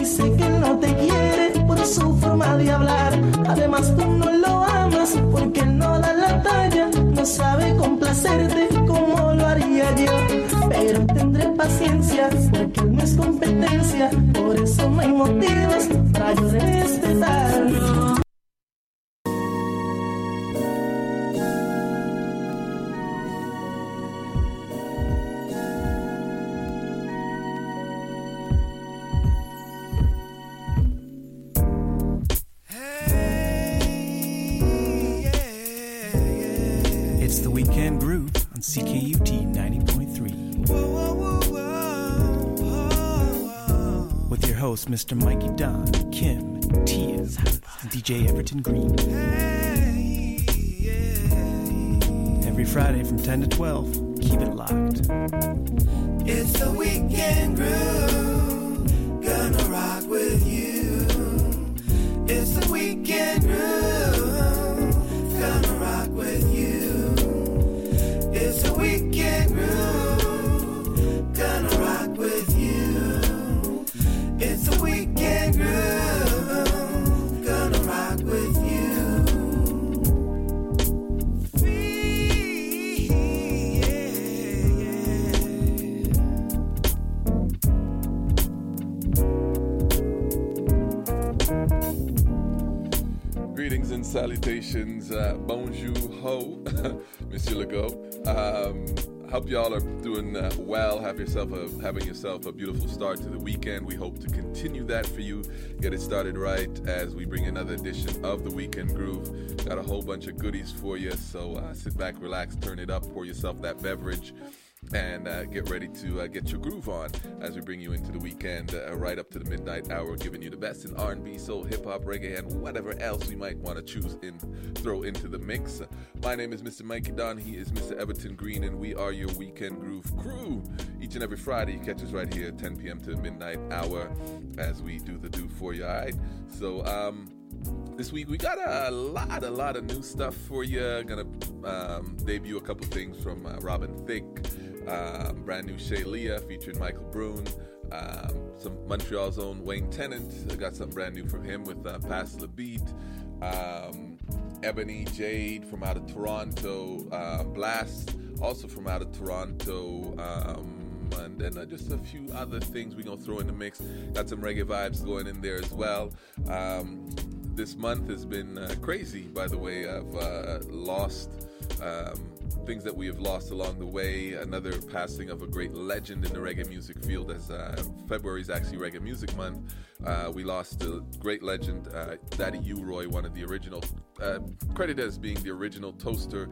dice que no te quiere por su forma de hablar. Además tú no lo amas porque él no da la talla. No sabe complacerte como lo haría yo. Pero tendré paciencia porque él no es competencia. Por eso no hay motivos para yo respetarlo. CKUT 90.3 with your host Mr. Mikey Don, Kim, Tia, and DJ Everton Green. Every Friday from 10 to 12, keep it locked. It's the weekend groove, gonna rock with you. It's the weekend groove, gonna rock with you. It's a weekend groove, gonna rock with you. It's a weekend groove, gonna rock with you. Greetings and salutations, bonjour ho, Monsieur Legault. Hope y'all are doing well. Having yourself a beautiful start to the weekend. We hope to continue that for you. Get it started right as we bring another edition of the Weekend Groove. Got a whole bunch of goodies for you, so sit back, relax, turn it up, pour yourself that beverage, and get ready to get your groove on as we bring you into the weekend, right up to the midnight hour, giving you the best in R&B, soul, hip-hop, reggae, and whatever else we might want to throw into the mix. My name is Mr. Mikey Don. He is Mr. Everton Green, and we are your Weekend Groove crew. Each and every Friday, you catch us right here at 10 p.m. to the midnight hour as we do the do for you, all right? So, this week we got a lot of new stuff for you. Gonna debut a couple things from Robin Thicke, brand new Shay Leah featuring Michael Brune, some Montreal's own Wayne Tennant. I got something brand new from him with Pass the Beat, Ebony Jade from out of Toronto, Blast also from out of Toronto, and then just a few other things we're gonna throw in the mix. Got some reggae vibes going in there as well. This month has been crazy, by the way. I've lost things that we have lost along the way. Another passing of a great legend in the reggae music field, as February is actually Reggae Music Month. We lost a great legend, Daddy U-Roy, one of the original, credited as being the original toaster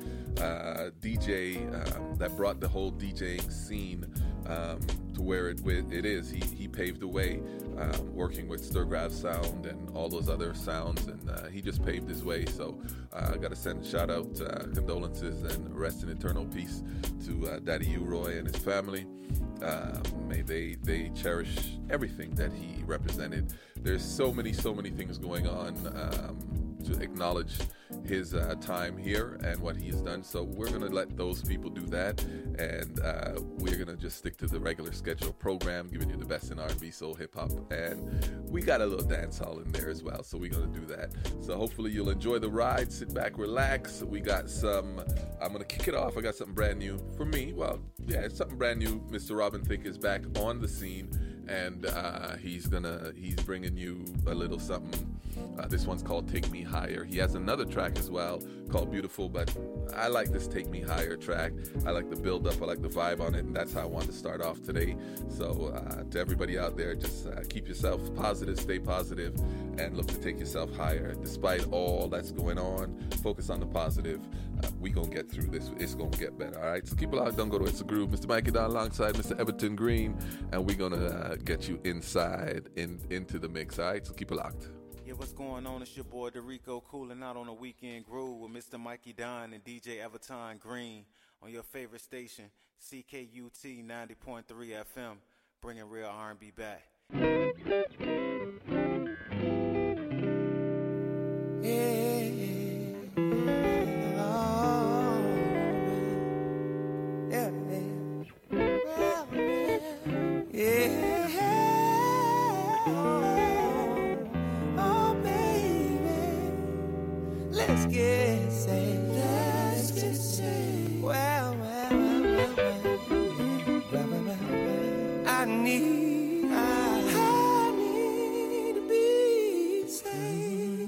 DJ that brought the whole DJing scene to where it is. He paved the way, working with Sturgrav Sound and all those other sounds, and he just paved his way. So I got to send a shout out, condolences, and rest in eternal peace to Daddy U-Roy and his family. May they cherish everything that he represented. There's so many things going on to acknowledge his time here and what he has done. So we're going to let those people do that, and we're going to just stick to the regular scheduled program, giving you the best in R&B, soul, hip-hop, and we got a little dance hall in there as well, so we're going to do that. So hopefully you'll enjoy the ride, sit back, relax. We got I'm going to kick it off. I got something brand new for me. Well, yeah, it's something brand new. Mr. Robin Thicke is back on the scene, and he's bringing you a little something. This one's called Take Me Higher. He has another track as well called Beautiful, but I like this Take Me Higher track. I like the build up, I like the vibe on it, and that's how I wanted to start off today. So to everybody out there, just keep yourself positive, stay positive, and look to take yourself higher. Despite all that's going on, focus on the positive. We gonna get through this. It's gonna get better, all right? So keep it locked. Don't go to It's a Groove. Mr. Mikey Don alongside Mr. Everton Green, and we're gonna get you inside into the mix, all right? So keep it locked. Yeah, what's going on? It's your boy Dorico, cooling out on a Weekend Groove with Mr. Mikey Don and DJ Everton Green on your favorite station, CKUT 90.3 FM, bringing real R&B back. let's get saved. Let's get saved. Well. I need to be saved.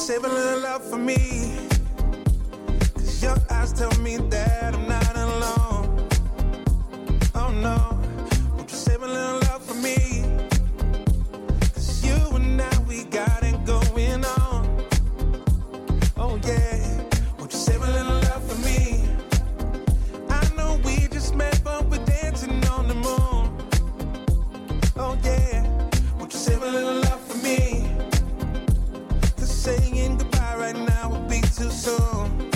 save a little love for me? 'Cause your eyes tell me that I'm not alone. Oh no, won't you save a little love for me? 'Cause you and I, we got it going on. Oh yeah, won't you save a little love for me? I know we just met, but we're dancing on the moon. Oh yeah, won't you save a little love for me? 'Cause saying goodbye right now would be too soon.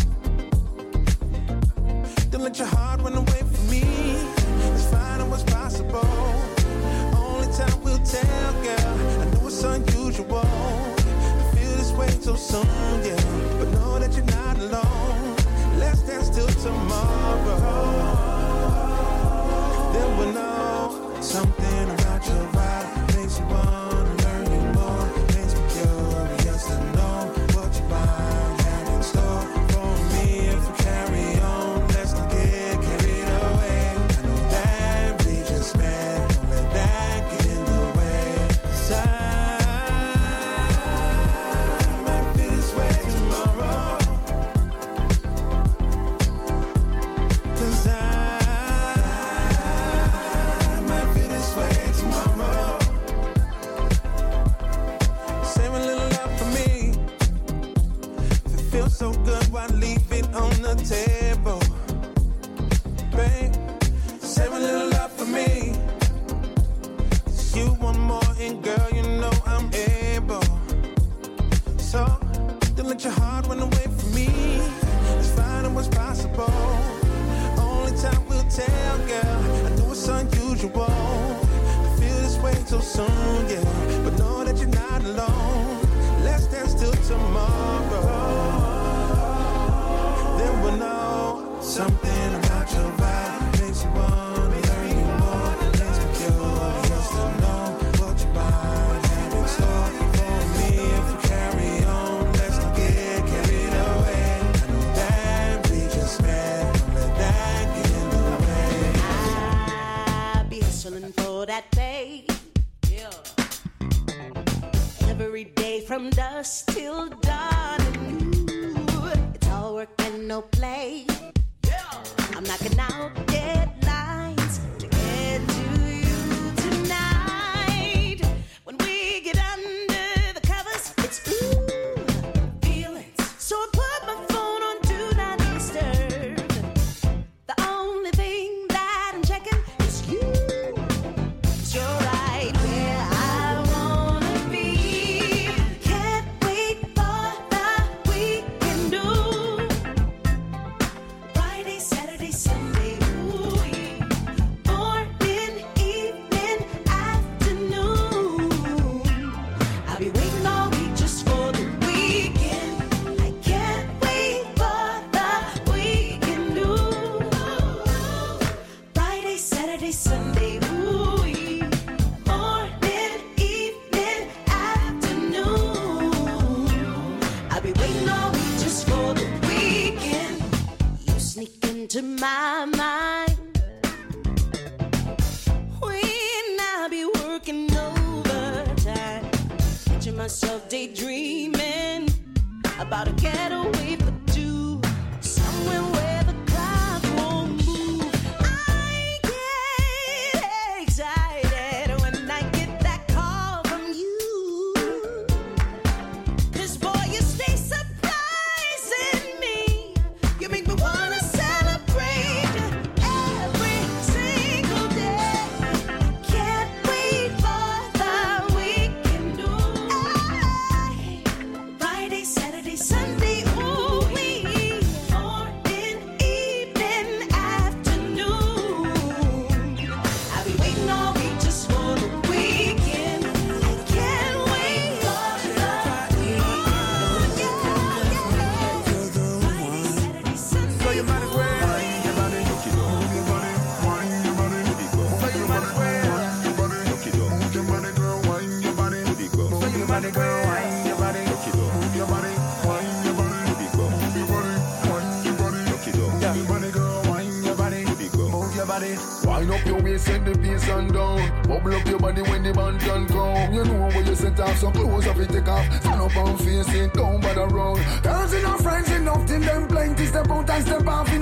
Don't let your heart run away from me. Let's find out what's possible. Only time will tell, girl. I know it's unusual to feel this way so soon, yeah. But know that you're not alone. Let's dance till tomorrow. Then we'll know something about your vibe makes you wanna learn you more. Makes me curious to know what you might have in store for me if we carry on. Let's not get carried away. I know that we just met. Don't let that get in the way. 'Cause I might feel this way tomorrow. 'Cause I might feel this way tomorrow. Save a little love for me. If it feels so good, why leave it on the table? Babe, save a little love for me. 'Cause you want more, and girl, you know I'm able. So, don't let your heart run away from me. Let's find out what's possible. Only time will tell, girl. I know it's unusual to feel this way so soon, yeah. But know that you're not alone. Let's dance till tomorrow. Then we'll know something about your vibe makes you wanna learn you more. Makes me curious to know what you might have in store for me if we carry on. Let's not get carried away. I know that we just met. Don't let that get in the way. I be hustling for that pay. Yeah. Every day from dusk till dawn. Ooh, it's all work and no play. Yeah. I'm knocking out deadlines to get to you tonight. When we get under the covers, it's ooh, feelings. So I put my phone on do not disturb. The only thing that I'm checking is you. 'Cause you're right where I wanna be. Can't wait for the weekend, do. Friday, Saturday, Sunday, ooh, morning, evening, afternoon. I'll be waiting all week just for the weekend. I can't wait for the weekend, do. Friday, Saturday, Sunday, ooh, morning, evening, afternoon. I'll be waiting all week just for the weekend. You sneak into my mind when I be working overtime, picture myself daydreaming about a getaway for two, somewhere where the clouds won't move. I get excited when I get that call from you. 'Cause boy, you stay surprising me. You make me wanna celebrate every single day. Can't wait for the weekend, do. Friday, Saturday, Sunday, ooh, morning, evening, afternoon. I'll be waiting all week just for the weekend. I can't wait for the weekend. Friday, Saturday, Sunday. So you might as well wind your body, move your body, wind your body. So you might as well move your body, girl, wind your body. So you might as well wind your body, move your body, wind your body. Move your body, wind your body. Move your body, girl, wind your body. Move your body. Wind up your waist, set the bass and down. Bubble up your body when the band can come. You know where you set off, so close up it take off. Stand up and face it, don't bother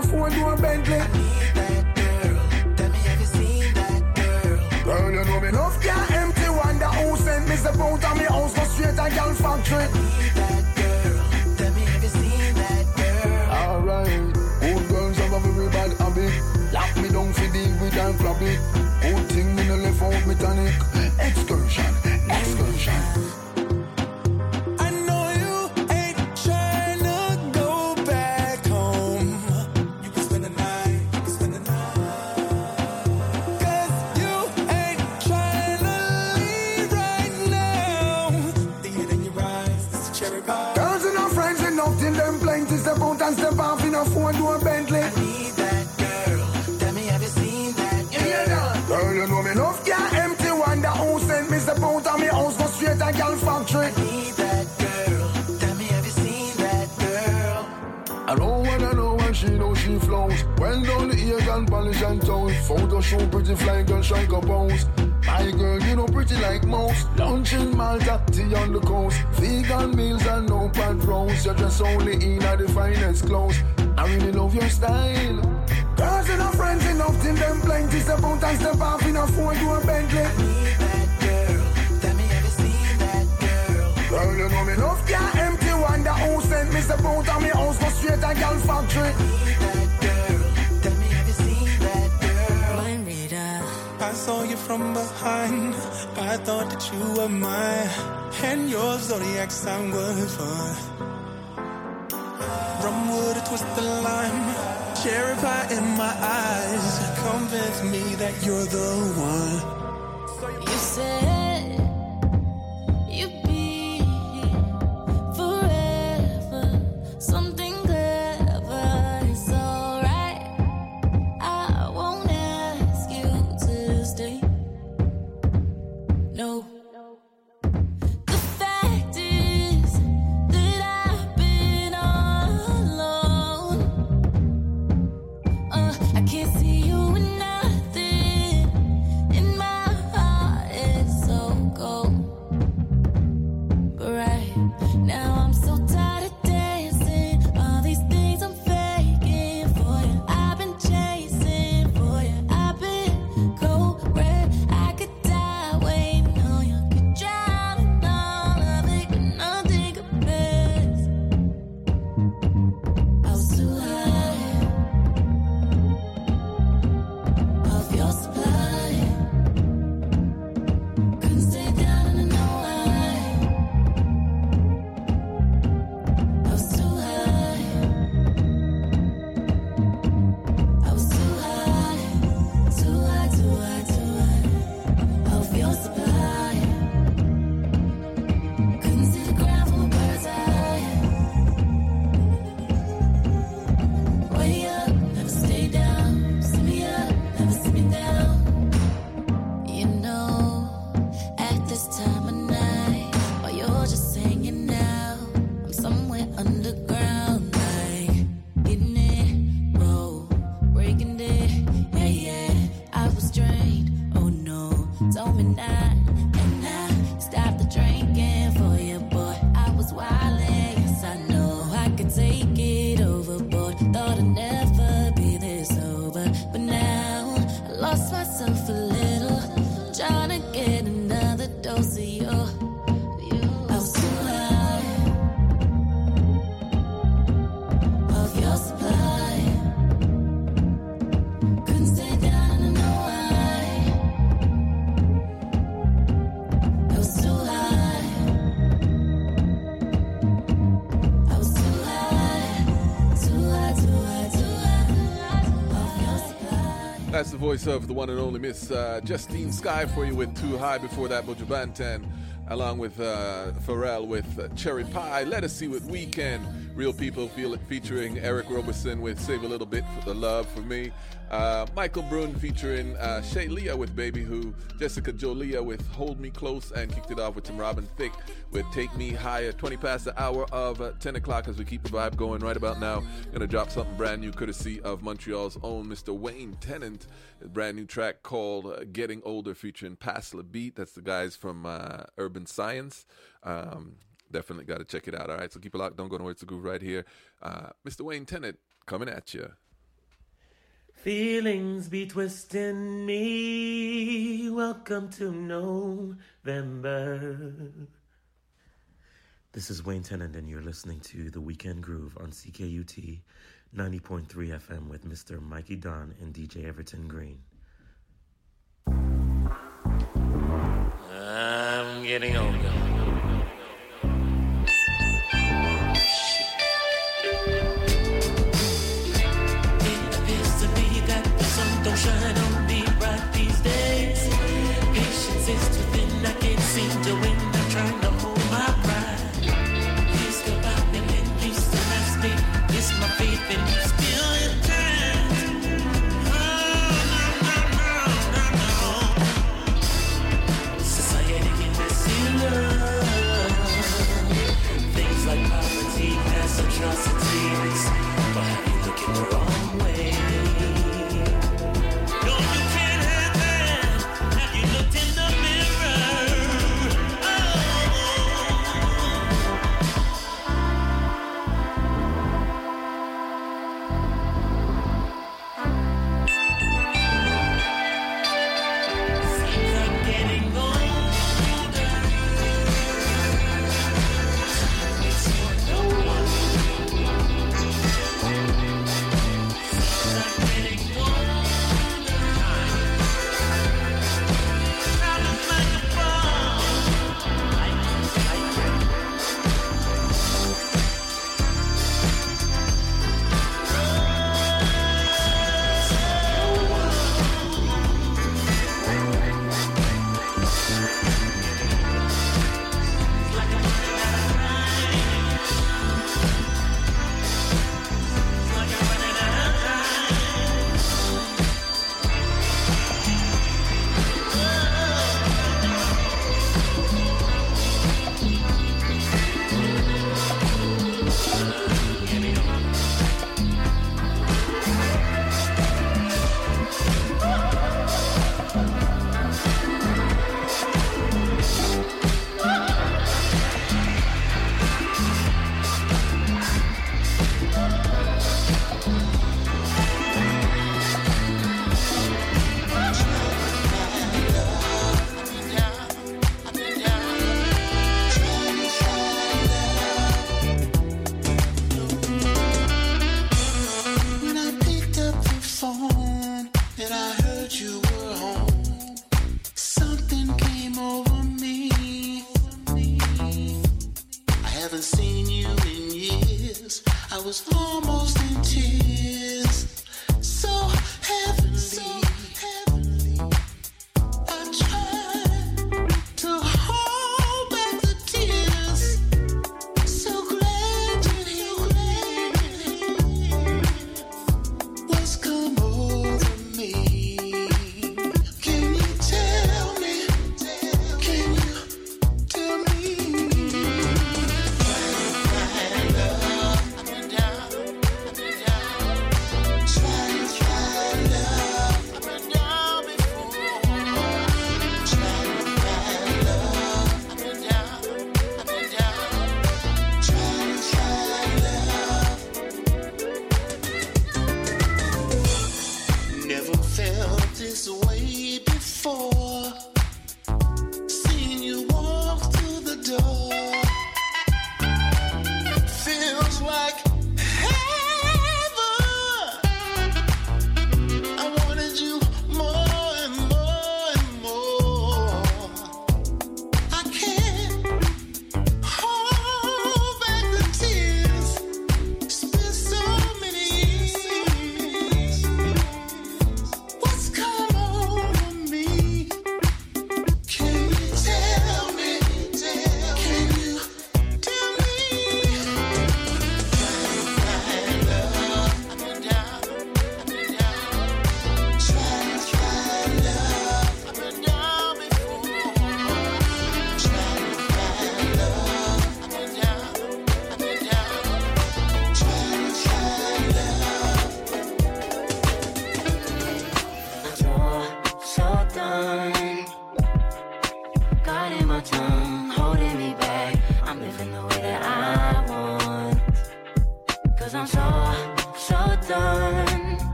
a four-door Bentley. I need that girl. Tell me, have you seen that girl? Girl, you know me enough, can't empty wonder who sent me the boat on me house, go straight to girl factory. I need that girl. Tell me, have you seen that girl? Alright, old girls have a very bad habit. Lock me down for deal with and flop it. Good thing me no left out me tonic. Excursion, excursion. I know you ain't tryna go back home. You can spend the night, you can spend the night. 'Cause you ain't tryna leave right now. See it in your eyes, it's a cherry pie. Girls and our friends enough till them plenty. Step out and step off in a four-door Bentley. I need that girl. Tell me, have you seen that girl? Girl, you know me enough, can't empty wonder who sent me the boat on me house, go straight to girl factory. I need that girl. Tell me, have you seen that girl? I know when she knows she flows. Well down the ears and polish and toes. Photo shoot pretty fly girl strike a pose. My girl, you know pretty like most. Lunch in Malta, tea on the coast. Vegan meals and no pad roast. You're just only in at the finest clothes. I really love your style. Girls and our friends enough till them plenty. Step out and step off in a four-door Bentley. I need that girl. Tell me, have you seen that girl? Girl, you know me enough, can't empty wonder who sent me the boat on me house, go straight to girl factory. I need that girl. Tell me, have you seen that girl? Mind reader. I saw you from behind. I thought that you were mine. And your zodiac sign was fun. Rum with a twist of lime. Cherry pie in my eyes. Convince me that you're the one. You said you'd be forever. Something clever is alright. I won't ask you to stay. No. The fact is that I've been all alone. I can't see you in nothing. In my heart, it's so cold. But right now, I'm so tired of dancing. All these things I'm faking for you. I've been chasing for you. I've been cold red. I could die waiting on you. Could drown in all of it, but nothing compares. I was too high of your supply. Couldn't stay down and I know why. I was too high. I was too high, too high, too high, too high of your supply. Couldn't see the ground from a bird's eye. Way up, never stay down. See me up, never see me down. You know, at this time of night, while you're just hanging out, I'm somewhere underground, like getting it, roll, breaking it, yeah, yeah. I was drained, oh no, told me not, and I stopped the drinking for you, boy. I was wildin', yes I know I could take it overboard. Thought I'd never be this over, but now I lost myself a little, trying to get another dose of you. I was too high of your supply. Couldn't stay down and I know why. I was too high. I was too high, too high, too high, too high of your supply. That's the voice of the one and only Miss Justine Skye for you with Too High. Before that, Buju Banton, along with Pharrell with Cherry Pie. Let us see what Weekend. Real People Feel It featuring Eric Roberson with Save a Little Bit for the Love for Me. Michael Brun featuring Shay Leah with Baby Who. Jessica Jolia with Hold Me Close, and kicked it off with some Robin Thicke with Take Me Higher. 20 past the hour of 10 o'clock as we keep the vibe going right about now. Gonna drop something brand new courtesy of Montreal's own Mr. Wayne Tennant. A brand new track called Getting Older featuring Pass Le Beat. That's the guys from Urban Science. Definitely got to check it out. All right, so keep it locked. Don't go nowhere. It's a groove right here. Mr. Wayne Tennant coming at you. Feelings be twisting me. Welcome to November. This is Wayne Tennant, and you're listening to The Weekend Groove on CKUT 90.3 FM with Mr. Mikey Don and DJ Everton Green. I'm getting older. Don't shine on me bright these days. Patience is too thin, I can't seem to win. I'm trying to hold my pride. You still about me when you still ask me. It's my faith and you still intend. No. Society can messy love. Things like poverty, mass atrocities. But have you looking the wrong way?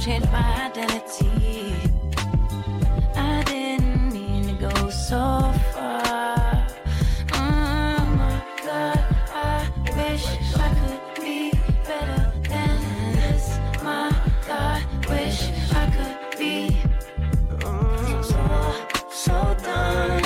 change my identity. I didn't mean to go so far. Oh my God, I wish I could be better than this. My God, wish I could be. I'm so done.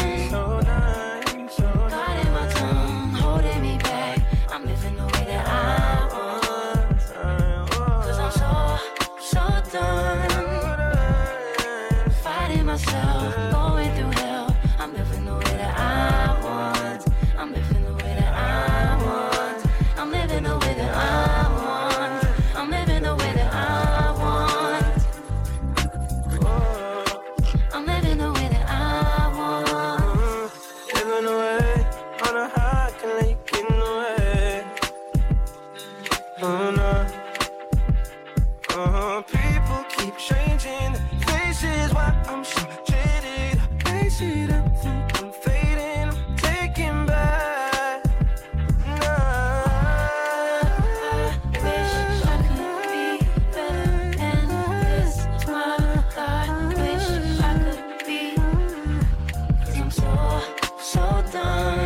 God in my tongue, holding me back. I'm living the way that I want. 'Cause I'm so done. Fighting myself, going through hell. I'm living the way that I want. I'm living the way that I want. I'm living the way that I want. I'm living the way that I want. I'm living the way that I want. Living away on a high, I can let you get in the way. Oh no. People keep changing faces while I'm so jaded. They see them think I'm fading, I'm taking back. No. I wish I could be better than this. My God, wish I could be. 'Cause I'm so done.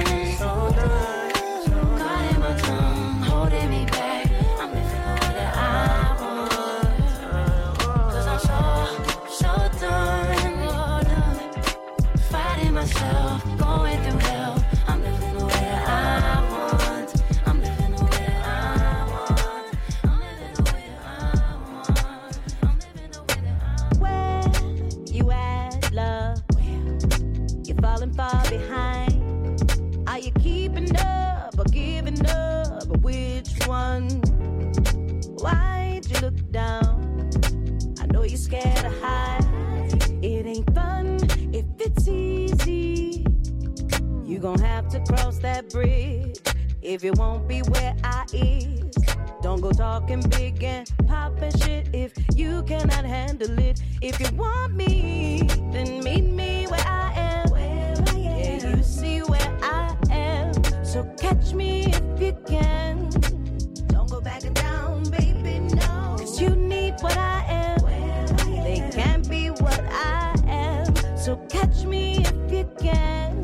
God in my tongue, holding me back. I'm living the way that I want. 'Cause I'm so done. Fighting myself, going through hell. I'm living the way that I want. I'm living the way that I want. I'm living the way that I want. I'm living the way that I want. Where you at, love? You're falling far behind. Are you keeping up or giving up? Or which one? Why'd you look down? I know you're scared to hide. It ain't fun if it's easy. You gon' have to cross that bridge if you won't be where I is. Don't go talking big and popping shit if you cannot handle it. If you want me, then meet me where I am. Yeah, you see where I am. So catch me if you can. Don't go back down, baby, no. 'Cause you need what I am. They can't be what I am. So catch me if you can.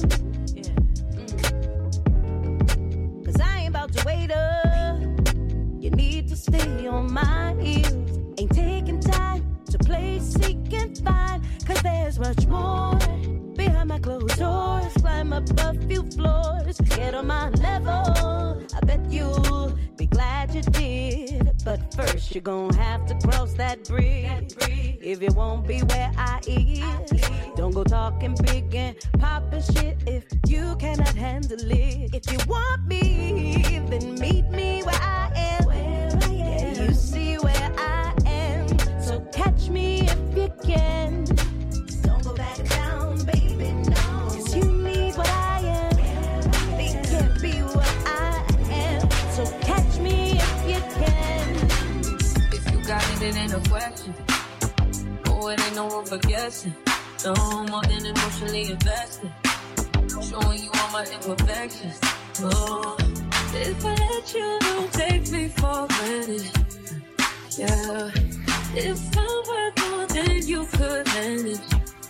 'Cause I ain't about to wait up. You need to stay on my heels. Ain't taking time to play seek and find. 'Cause there's much more behind my closed doors. Climb up a few floors, get on my level. I bet you'll be glad you did. But first you're gonna have to cross that bridge. If you won't be where I is, don't go talking big and popping shit if you cannot handle it. If you want me, then meet me where I am. Yeah, you see where I am. So catch me if you can. Don't go back down, baby, no. 'Cause you need what I am. They can't be what I am. So catch me if you can. If you got it, it ain't a question. Oh, it ain't no room for guessing. No more than emotionally invested. Showing you all my imperfections. Oh, if I let you, don't take me for granted. Yeah, if I'm worth more than you could manage,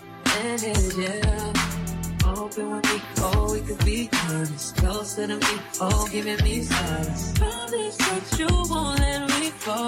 yeah. Open with me, oh, we could be honest. Closer to me, oh, giving me silence. Promise that you won't let me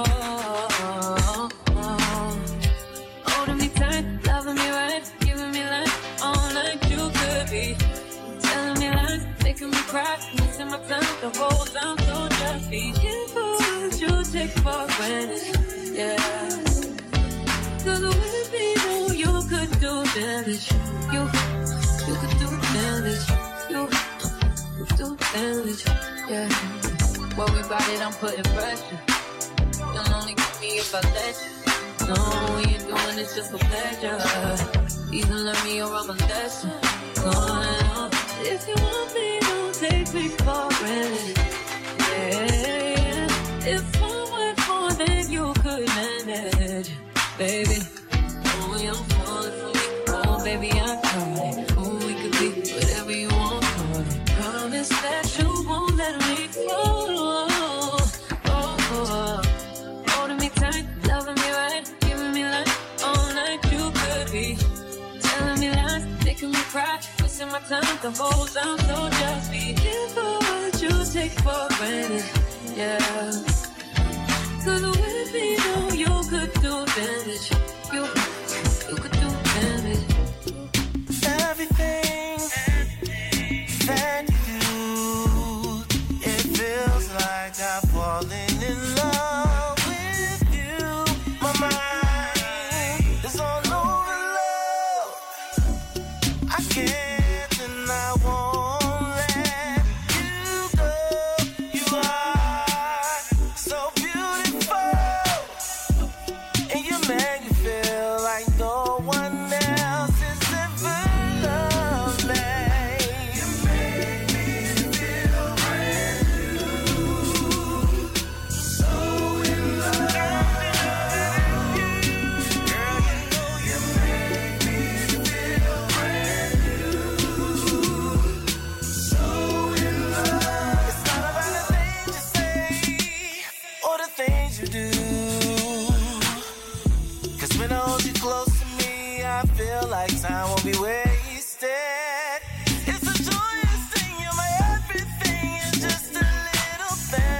fall. Holding me tight, loving me right, giving me life, all like you could be. Telling me lies, making me cry, missing my time the whole time, so just be careful what you take for granted, yeah. 'Cause with me, know you could do damage, you could do damage, you could do damage, yeah. Worry about it, I'm putting pressure. You'll only get me if I let you. No, you're doing this just for pleasure. Either learn me or I'm a lesson. No, if you want me, don't take me for granted. Yeah, if I went more than you could manage, baby. Oh, you're falling for me. Oh, baby, I'm caught. Oh, we could be whatever you want. Promise that you won't let me fall. Holding me tight, loving me right, giving me life. the whole time, so just be careful what you take for granted. Yeah. Cause with me, no, you could do damage. You could do damage. Everything that you do, it feels like I've fallen in love with you. My mind is all over love. I can't and I won't let you go. You are so beautiful, and you make me feel like no one else has ever loved me. You make me feel brand new, so in love. Girl, you know you make me feel brand new, so in love. It's not about the things you say or the things you do. Cause when I hold you close to me, I feel like time won't be wasted. It's a joyous thing, you're my everything. It's just a little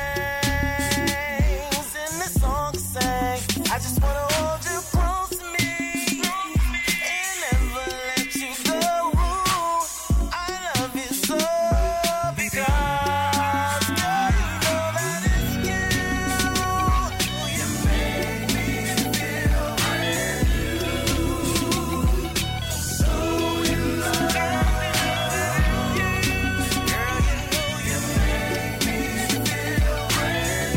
things in this song to sing. I just wanna hold you close to me and never let you go. I love you so because, girl, you know that it's you. You make me feel brand new, so in love. Girl, you know you make me feel brand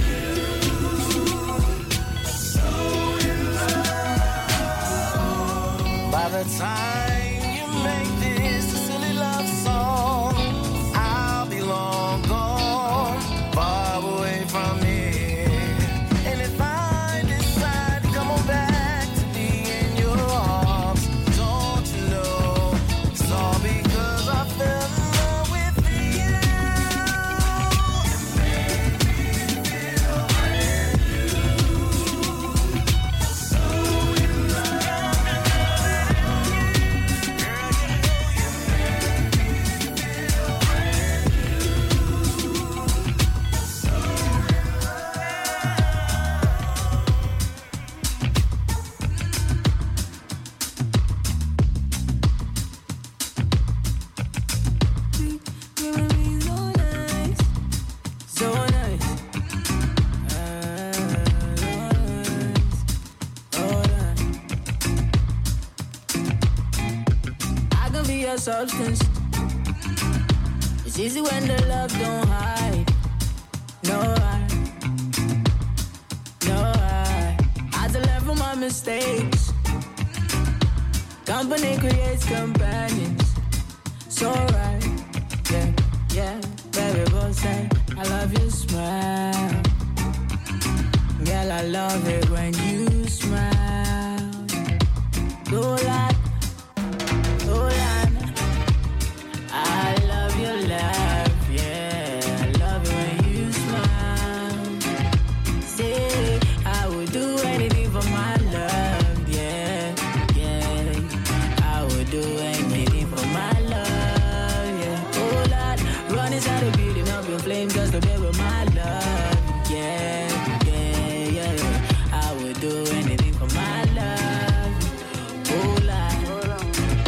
new, so in love. By the time you make this a silly love song, I'll be long gone, far away from here. And if I decide to come on back to be in your arms, don't you know it's all because I fell in love with you. You make me feel brand new, so in love. Girl, you know you make me feel brand new, so in So nice. I can be your substance. It's easy when the love don't hide. No, I had to learn from my mistakes. Company creates companions. So right, yeah, baby, both say I love your smile. Girl, I love it when you smile. Dolan, I love your laugh, yeah. I love it when you smile. Say I would do anything for my love, yeah. I would do anything for my love, yeah. Oh Lord, run inside the building up in flames just to be with my love, yeah. I would do anything for my love. Oh Lord,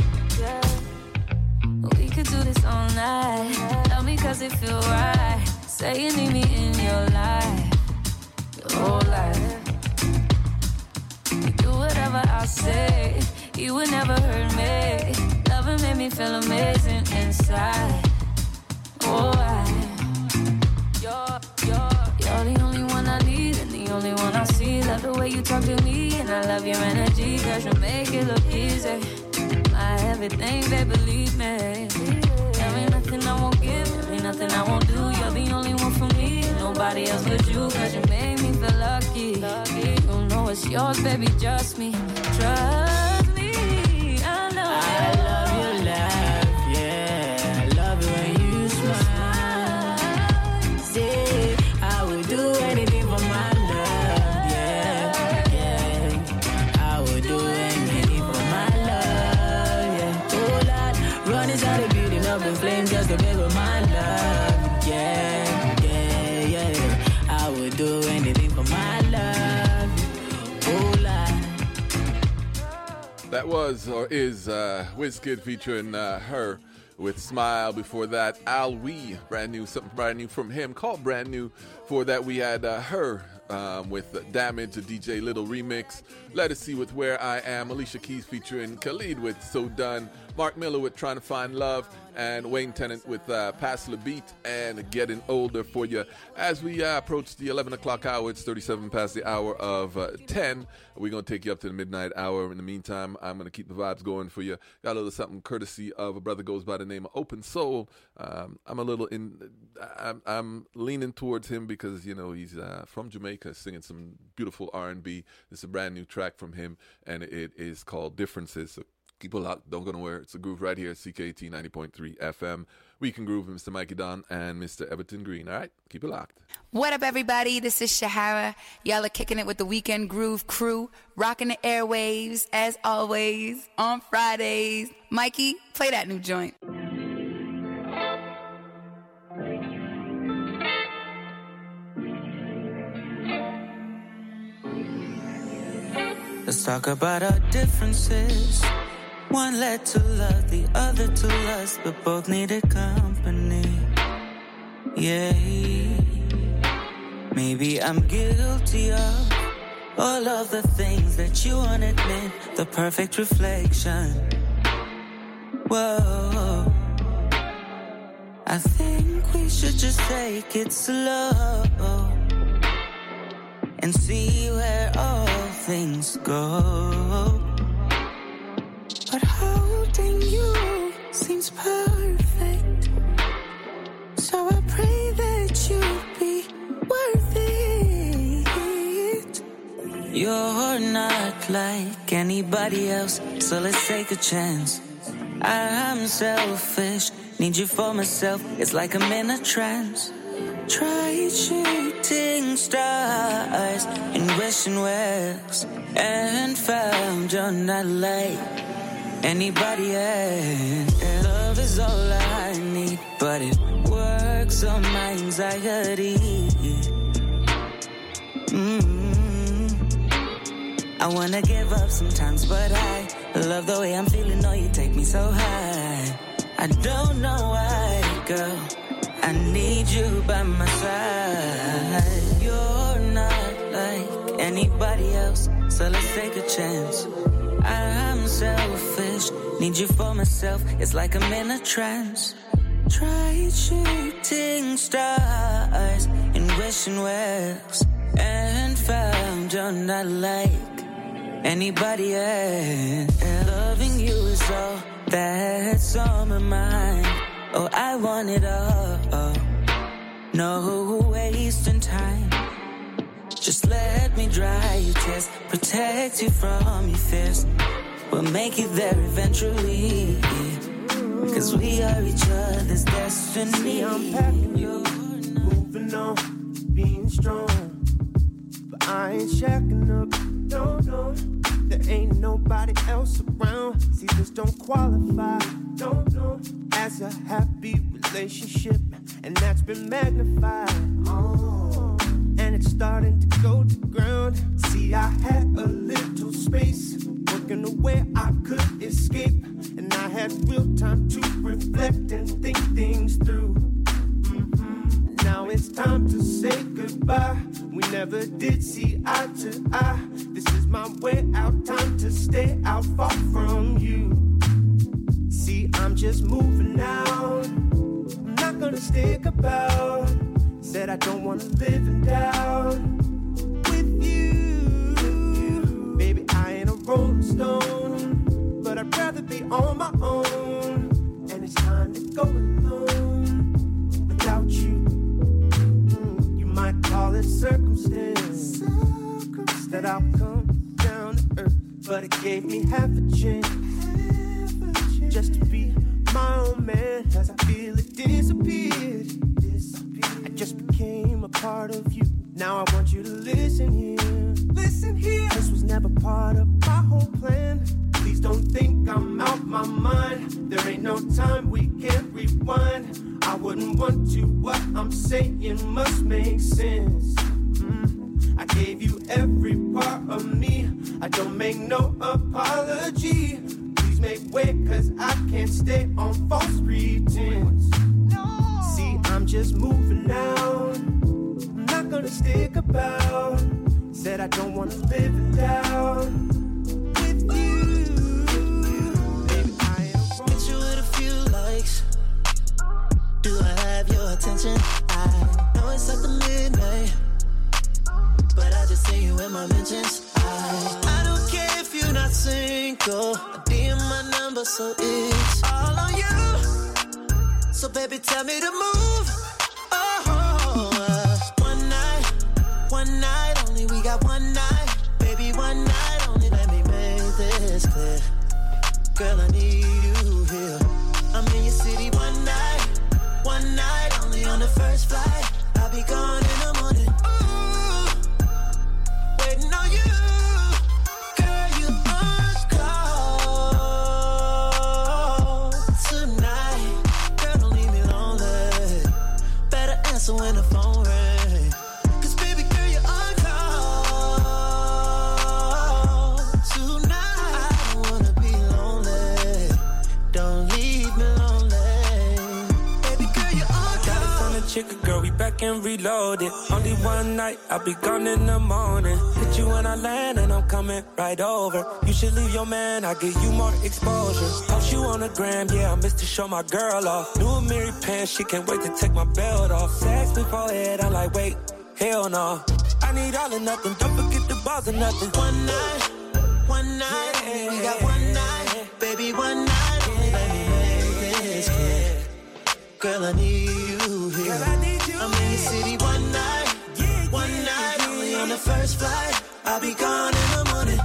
We could do this all night. Love me cause it feel right. Say you need me in your life, your whole life. You do whatever I say, you would never hurt me. Loving made me feel amazing inside. Oh, you're the only one I need and the only one I see. Love the way you talk to me and I love your energy. Cause you make it look easy. My everything, they believe me. There ain't nothing I won't give, there ain't nothing I won't do. You're the only one for me, nobody else but you. Cause you made me feel lucky. You know it's yours, baby, just me. Trust me, I know. I love your laugh, yeah. I love it when you smile. Say I would do anything for my love, yeah. I would do anything for my love, yeah. Oh Lord, run inside the building up up in flames just to be with my love. Yeah, yeah, yeah. I would do anything for my love. Oh, Lord. That was or is Wizkid featuring Her with Smile. Before that, Al Wee, something brand new from him called Brand New. For that, we had Her with Damage, a DJ Little remix. Let Us See with Where I Am. Alicia Keys featuring Khalid with So Done. Mark Miller with Trying to Find Love. And Wayne Tennant with Pass the Beat and Getting Older for you. As we approach the 11 o'clock hour, it's 37 past the hour of 10. We're going to take you up to the midnight hour. In the meantime, I'm going to keep the vibes going for you. Got a little something courtesy of a brother goes by the name of Open Soul. I'm leaning towards him because, you know, he's from Jamaica singing some beautiful R&B. This is a brand new track from him, and it is called Differences. So keep it locked. Don't go nowhere. It's a groove right here at CKT 90.3 FM. We can groove with Mr. Mikey Don and Mr. Everton Green. All right? Keep it locked. What up, everybody? This is Shahara. Y'all are kicking it with the Weekend Groove crew, rocking the airwaves, as always, on Fridays. Mikey, play that new joint. Let's talk about our differences. One led to love, the other to lust, but both needed company. Yeah, maybe I'm guilty of all of the things that you won't admit. The perfect reflection. Whoa, I think we should just take it slow and see where all things go. But holding you seems perfect, so I pray that you'll be worth it. You're not like anybody else, so let's take a chance. I'm selfish, need you for myself, it's like I'm in a trance. Try shooting stars and wishing wells, and found you're not like anybody else. Love is all I need, but it works on my anxiety. I wanna give up sometimes, but I love the way I'm feeling. Oh, you take me so high. I don't know why, girl, I need you by my side. You're not like anybody else, so let's take a chance. I'm selfish, need you for myself, it's like I'm in a trance. Tried shooting stars and wishing wells, and found you're not like anybody else. Loving you is all that's on my mind. Oh, I want it all. No wasting time. Just let me dry your tears, protect you from your fears. We'll make it there eventually, 'cause we are each other's destiny. I'm packing you, moving on, being strong, but I ain't shacking up. No, there ain't nobody else around. See, this don't qualify. No, as a happy relationship, and that's been magnified. Oh, and it's starting to go to ground. See, I had a little space, working away I could escape, and I had real time to reflect and think things through. Now it's time to say goodbye. We never did see eye to eye. This is my way out, time to stay out far from you. See, I'm just moving out. I'm not gonna stick about. Said I don't wanna live in doubt with you. Baby, I ain't a rolling stone, but I'd rather be on my own. And it's time to go alone without you. You might call it circumstance that I'll come down to earth, but it gave me half a chance just to be my own man. As I feel it disappeared, I just became a part of you. Now I want you to listen here. Listen here. This was never part of my whole plan. Please don't think I'm out my mind. There There ain't no time we can't rewind. I wouldn't want to. What I'm saying must make sense. I gave you every part of me. I don't make no apology. Please make way, cause I can't stay on false pretense. See, I'm just moving now. I'm not gonna stick about. Said I don't wanna live it down. With you, baby, I am wrong. Hit you with a few likes. Do I have your attention? I know it's after midnight, but I just see you in my mentions. I don't care if you're not single. I DM my number, so it's all on you. So baby, tell me to move. One night only. We got one night, baby. One night only. Let me make this clear. Girl, I need you here. I'm in your city one night only. On the first flight, I'll be gone in the morning. Ooh, waiting on you. Girl, you on call tonight. Girl, don't leave me lonely. Better answer when the phone rings. Cause baby girl, you're on call tonight. I don't wanna be lonely. Don't leave me lonely. Baby girl, you're on call. Chicken girl, we back and reloaded. Only one night, I'll be gone in the morning. Hit you when I land and I'm coming right over. You should leave your man, I'll give you more exposure. Post you on the gram, yeah, I miss to show my girl off. New Mary pants, she can't wait to take my belt off. Sex before head, I'm like, wait, hell no. I need all or nothing, don't forget the balls or nothing. One night, yeah. We got one night, baby, one night. Only let me make this clear. Girl, I need you here. Girl, I need you. I'm in the city one night only. On the first flight, I'll be gone in the morning.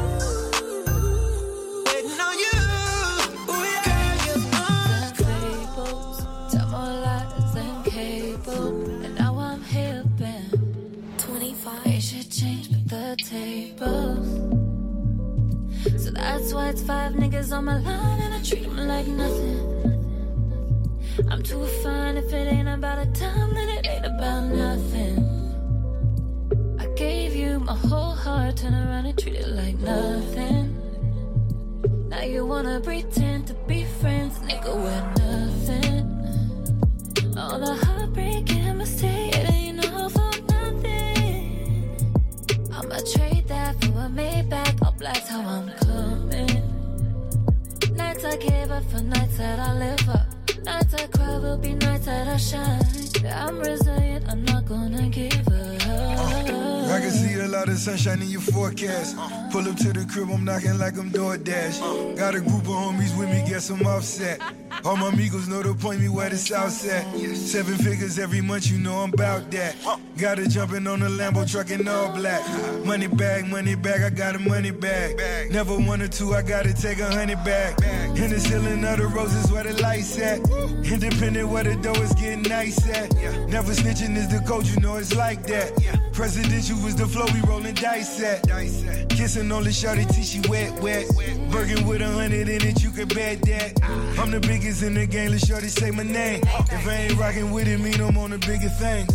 Waiting on you. Ooh, yeah. Girl, you're on Fables, tell more lies than cable, and now I'm hipping. 25, it should change but the tables. So that's why it's 5 niggas on my line, and I treat them like nothing. I'm too fine. If it ain't about a time, then it ain't about nothing. I gave you my whole heart, turn around and treat it like nothing. Now you wanna pretend to be friends, nigga, we're nothing. All the heartbreak and mistake, it ain't all for nothing. I'ma trade that for a Maybach, I'll blast how I'm coming. Nights I gave up for nights that I live up. Nights I cry will be nights that I shine. I'm resilient, I'm not gonna give up. I can see a lot of sunshine in your forecast. Pull up to the crib, I'm knocking like I'm DoorDash. Got a group of homies with me, guess I'm offset. All my amigos know to point me where the south's at. 7 figures every month, you know I'm about that. Got her jumping on the Lambo truck in all black. Money bag, I got a money bag. Never 1 or 2, I gotta take 100 back. In the ceiling of the roses where the lights at. Independent where the dough is getting nice at. Never snitching is the code, you know it's like that. Presidential was the flow, we rolling dice at. Kissing on the shawty till she wet. Burger with 100 in it, you can bet that. I'm the biggest in the game, let's shorty say my name. If I ain't rocking with it, mean I'm on the bigger thing.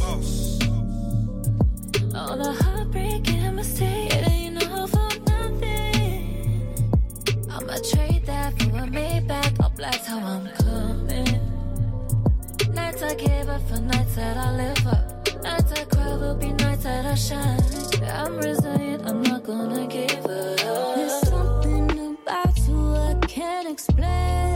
All the heartbreak and mistake, it ain't all for nothing. I'ma trade that for a Maybach, I'll blast how I'm coming. Nights I gave up for nights that I live up. Nights I cry will be nights that I shine. I'm resilient, I'm not gonna give up. There's something about you I can't explain.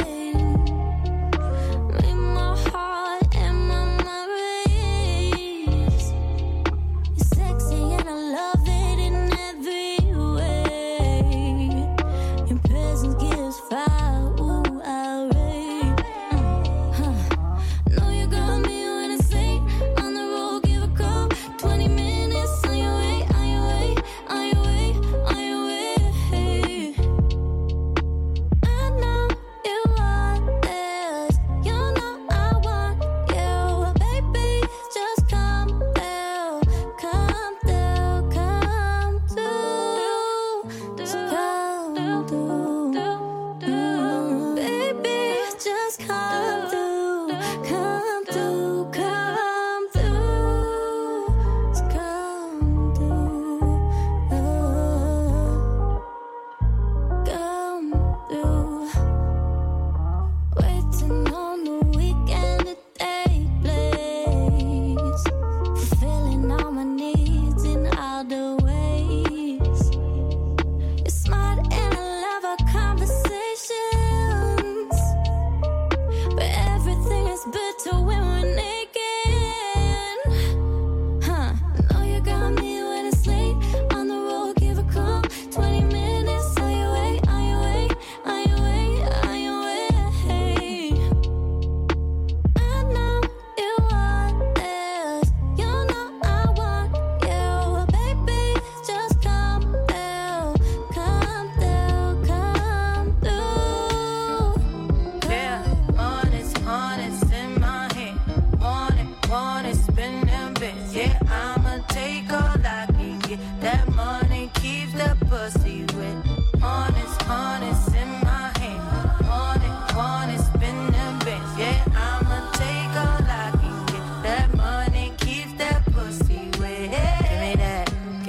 With my heart and my memories. You're sexy and I love it in every way. Your presence gives fire, ooh, I rave. Know you got me when I say on the road, give a call. 20 minutes on your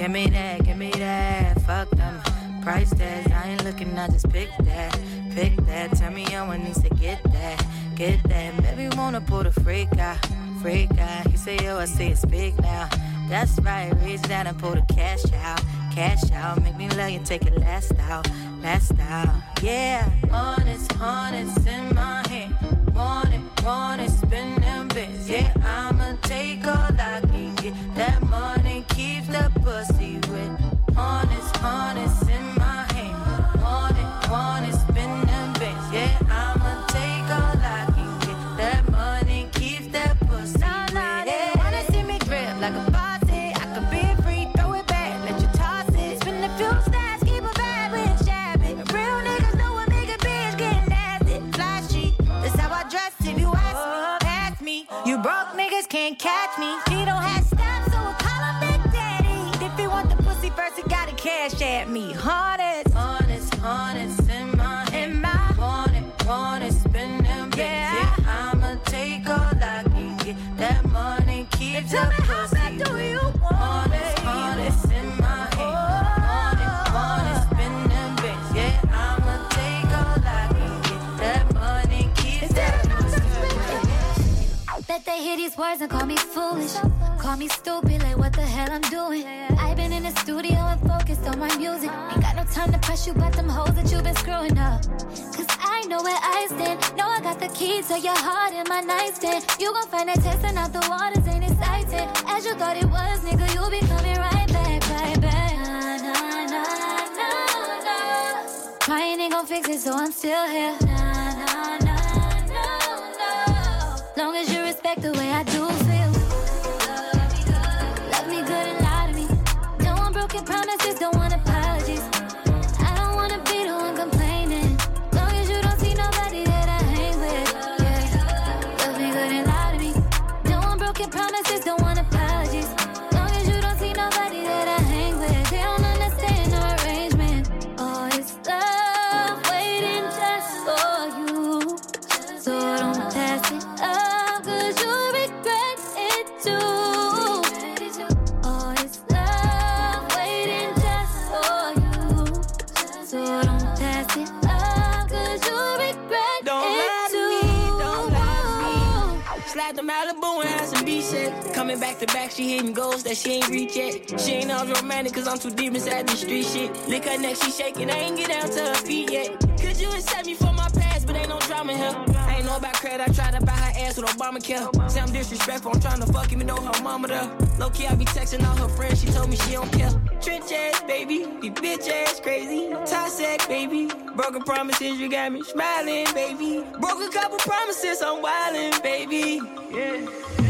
Give me that, fuck them price tags. I ain't looking, I just pick that. Tell me how I need to get that. Baby, wanna pull the freak out. He say, yo, I say it's big now. That's right, reach down and pull the cash out. Make me love you, take it last out. Yeah, honest in my hand. Want it, spend them bits. Yeah, I'ma take all I can get. That money keeps the pussy wet. Honest in my hand. Want it, spend them bits. Yeah, I'ma take all I can get. That money keeps that pussy wet. They wanna see me drip like a bossy. I can be free, throw it back, let you toss it. Spin a few stacks, keep a bad with shabby. Real niggas know what make a bitch get nasty. Flashy, that's how I dress if you ask me. You broke niggas can't catch me. He don't have stamps, so we'll call him Big Daddy. If he want the pussy first, he gotta cash at me. Honest in my want it, spin them bits. Yeah, I'ma take all I can get. That money keeps the pussy. Tell me how bad do you want it? Honest in my hand. Want it, spin them bits. Yeah, I'ma take all I can get. That money keeps the pussy. Bet they hear these words and call me foolish. Call me stupid, like what the hell I'm doing. I've been in the studio and focused on my music. Ain't got no time to press you about them hoes that you been screwing up. Cause I know where I stand. Know I got the keys to your heart in my nightstand. You gon' find that testing out the waters ain't exciting. As you thought it was, nigga, you'll be coming right back. Nah. Crying ain't gon' fix it, so I'm still here. Nah. Long as you respect the way I do feel. Love me good and lie to me. Don't want broken promises, don't want apologies. I don't wanna be the one complaining. Long as you don't see nobody that I hang with. Yeah. Love me good and lie to me. Don't want broken promises, don't want apologies. Long as you don't see nobody that I hang with. They don't understand no arrangement. Oh, it's love waiting just for you. So don't pass it up, cause you'll regret it too. Oh, it's love waiting just for you. So don't pass it up, cause you'll regret it too. Don't lie to me. Slide the Malibu and have some beach shit. Coming back to back, she hitting goals that she ain't reach yet. She ain't all romantic, cause I'm too deep inside the street shit. Lick her neck, she shaking, I ain't get down to her feet yet. Could you accept me for my past, but ain't no drama here. I ain't know about credit, I tried to buy her ass with Obamacare. Say I'm disrespectful, I'm trying to fuck even though her mama there. Low key, I be texting all her friends, she told me she don't care. Trench ass, baby, be bitch ass crazy. Toxic, baby, broken promises, you got me smiling, baby. Broke a couple promises, I'm wildin', baby. Yeah.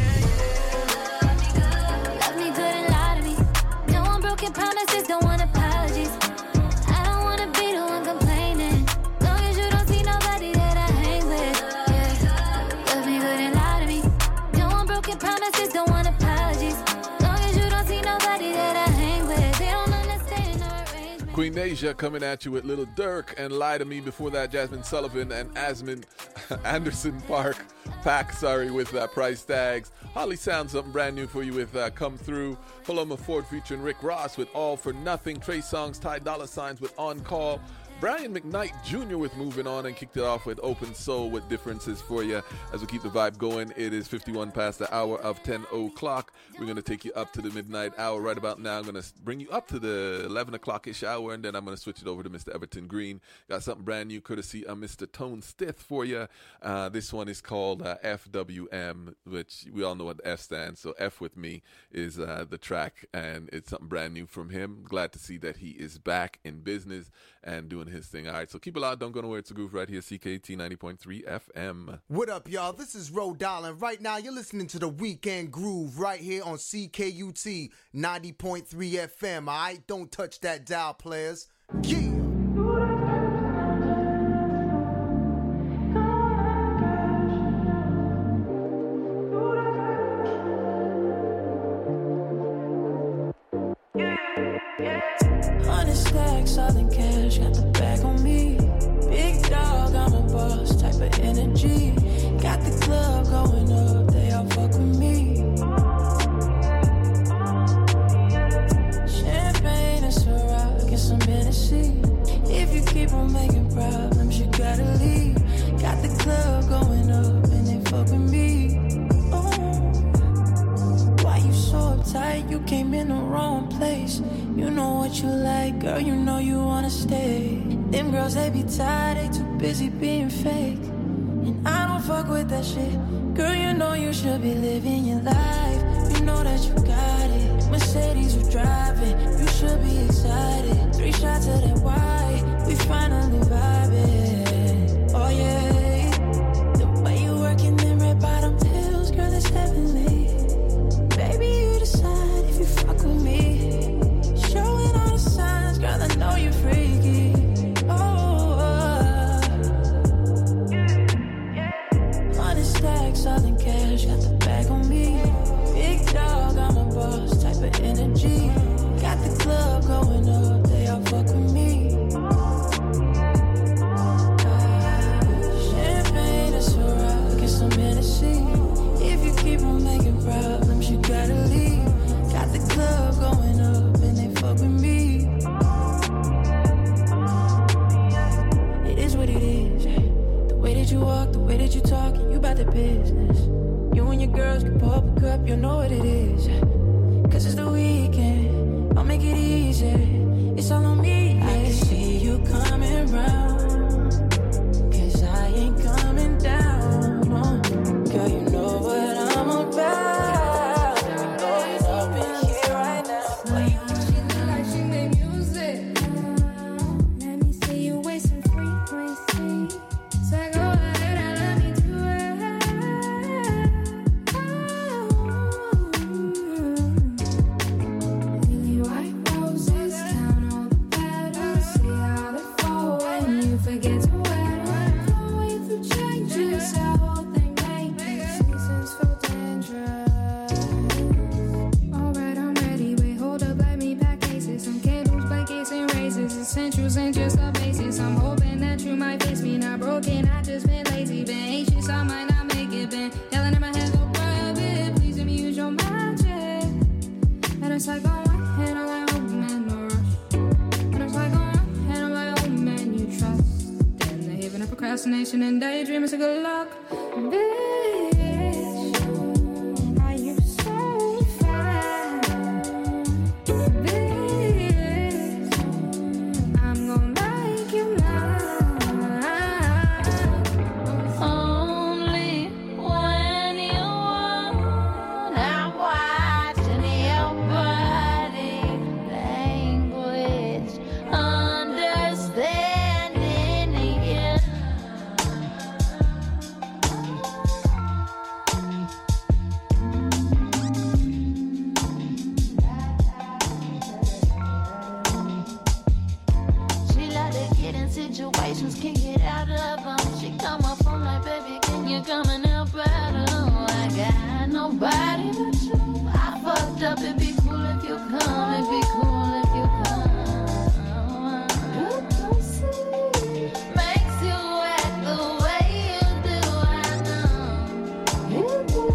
Love me good and lie to me. Don't want broken promises, don't want apologies. I don't wanna be the one complaining. Long as you don't see nobody that I hang with. Yeah. Love me good and lie to me. Don't want broken promises, don't want apologies. Long as you don't see nobody that I hang with. They don't understand no arrangement. Queen Asia coming at you with Little Dirk and Lie to Me. Before that, Jasmine Sullivan and Anderson Paak, with Price Tags. Holly Sound, something brand new for you with Come Through. Paloma Ford featuring Rick Ross with All for Nothing. Trey Songz, Ty Dolla $igns with On Call. Brian McKnight Jr. with Moving On, and kicked it off with Open Soul with Differences for you. As we keep the vibe going, it is 51 past the hour of 10 o'clock. We're going to take you up to the midnight hour. Right about now, I'm going to bring you up to the 11 o'clock-ish hour, and then I'm going to switch it over to Mr. Everton Green. Got something brand new courtesy of Mr. Tone Stith for you. This one is called FWM, which we all know what the F stands. So F with Me is the track, and it's something brand new from him. Glad to see that he is back in business and doing his thing. All right, so keep it loud. Don't go nowhere. It's a groove right here, CKT 90.3 FM. What up, y'all? This is Rhode Island. Right now, you're listening to the Weekend Groove right here on CKUT 90.3 FM. All right, don't touch that dial, players. Yeah. Stacks, all in cash, got the bag on me. Big dog, I'm a boss, type of energy. Got the club going up, they all fuck with me. Champagne came in the wrong place. You know what you like, girl, you know you wanna stay. Them girls, they be tired, they too busy being fake. And I don't fuck with that shit. Girl, you know you should be living your life. You know that you got it. Mercedes, you driving, you should be excited. 3 shots of that white, we finally vibing. Oh yeah, the way you working them red bottom heels, girl, it's heavenly. Baby, you decide if you fuck with me. Showing all the signs, girl, I know you're freaky. All in cash, got the bag on me. Big dog, I'm a boss, type of energy. Got the club going up, they all fuck with me. Champagne, that's a rock, get some Hennessy. If you keep on making problems, you gotta leave. Got the club going up, and they fuck with me. It is what it is. The way that you walk, the way that you talk, you about the business. You and your girls can pull up a cup, you know what it is. Cause it's the weekend, I'll make it easy. It's all on me. I can see you coming round, cause I ain't coming down. No. Girl, you know what I'm about. Going up in here right now. She look like she made music. Let me see you wasting frequency. So go ahead and let me do it. Really white roses, count all the petals, see how they fall when you forget to wear them. Going through changes, that whole thing makes seasons feel dangerous. Alright, I'm ready. Wait, hold up, let me pack cases. Some candles, blankets, and razors. Essentials ain't just a basis. I'm hoping that you might face me. Not broken, I just been lazy. Been anxious, I might not make it. Been yelling in my head, go private. Please let me use your magic. And it's like, on one hand, I'm like, oh man, no rush. And it's like, on one hand, I'm like, oh man, you trust. Then the haven of procrastination and daydreaming, so good luck. Bitch, are you so fine? Bitch, I'm gonna make you mine. Only when you want, I'm watching your body language, understanding you. She like to get in situations, can't get out of them. She come up on like, baby, can you come and help out? Oh, I got nobody but you. I fucked up, it'd be cool if you come, it'd be cool if you come. Makes you act the way you do, I know.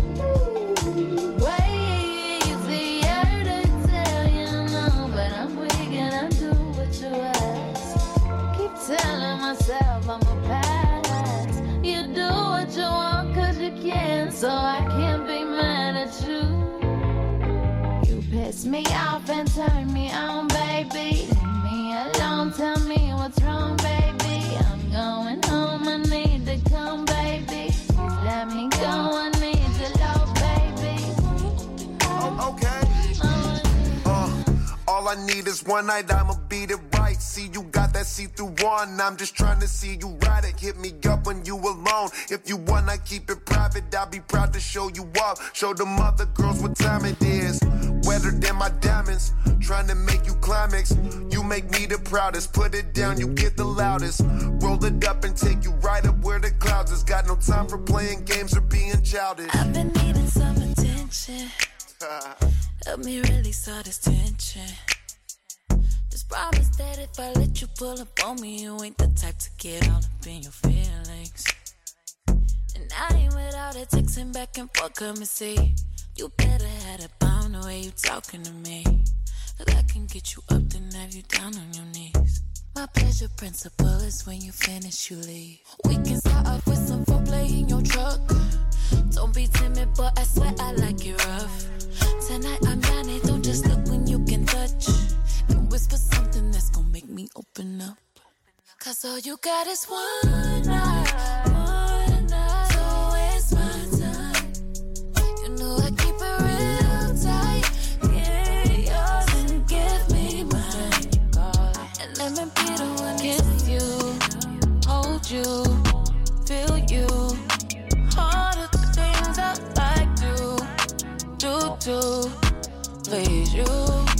Way easier to tell you no, but I'm weak and I do what you ask. Keep telling myself I'm a pass. You do what you want cause you can, so I can't be mad at you. You piss me off and turn me on, baby. Leave me alone, tell me what's wrong, baby. I'm going home, I need to come, baby. Please let me go, I need to love, baby. Okay. All I need is one night, I'ma beat it right. See, you got that see-through one. I'm just trying to see you ride it. Hit me up when you alone. If you wanna keep it private, I'll be proud to show you off. Show them other girls what time it is. Wetter than my diamonds. Trying to make you climax. You make me the proudest. Put it down, you get the loudest. Roll it up and take you right up where the clouds is. Got no time for playing games or being childish. I've been needing some attention. Help me release all this tension. Just promise that if I let you pull up on me, you ain't the type to get all up in your feelings. And I ain't with all that texting back and forth, come and see. You better have a bomb the way you talking to me. Look, I can get you up then have you down on your knees. My pleasure principle is when you finish, you leave. We can start off with some foreplay in your truck. Don't be timid, but I swear I like it rough. Tonight I'm down, it don't just look when you can touch. Don't whisper something that's gonna make me open up. Cause all you got is one night. So waste my time. You know I keep it real tight. Get yours and give me mine. And let me be the one to kiss you, hold you, feel you. All of the things I like to please you.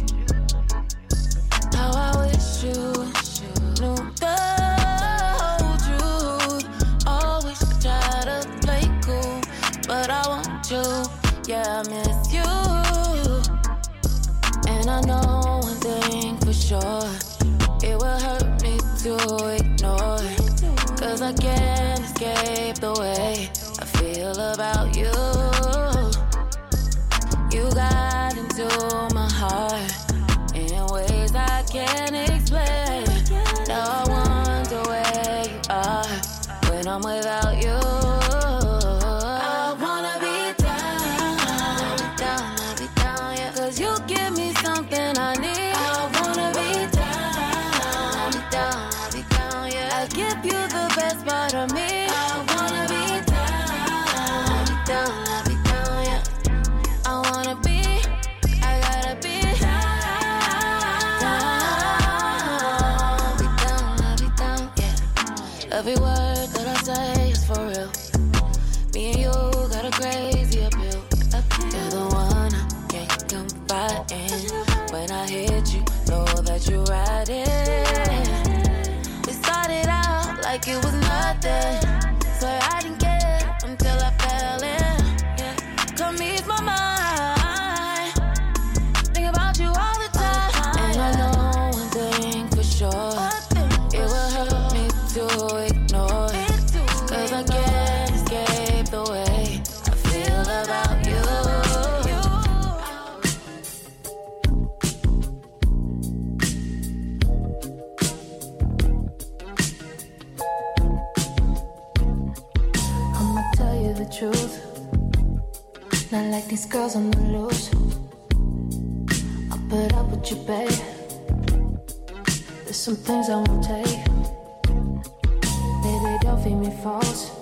How I wish you knew the whole truth. Always try to play cool, but I want you, yeah, I miss you. And I know one thing for sure, it will hurt me to ignore. Cause I can't escape the way I feel about you. You got into my heart in ways I can't explain. Now I wonder where you are when I'm without you. I wanna be down, yeah. Cause you give me something I need. I wanna be down, yeah. I give you the best part of me. I wanna be down, yeah. I wanna be, I gotta be down, yeah. Every word that I say is for real. Me and you got a crazy appeal. You're the one I can't confide in. When I hit you, know that you're riding. We started out like it was nothing. Swear I didn't care until I fell in. Yeah. Come ease my mind. Think about you all the time. And I know one thing for sure, it will hurt me to ignore. Cause I can't escape the way I feel about you. I'ma tell you the truth, not like these girls on the loose. I'll put up with you, babe. There's some things I won't take. Baby, don't feed me false.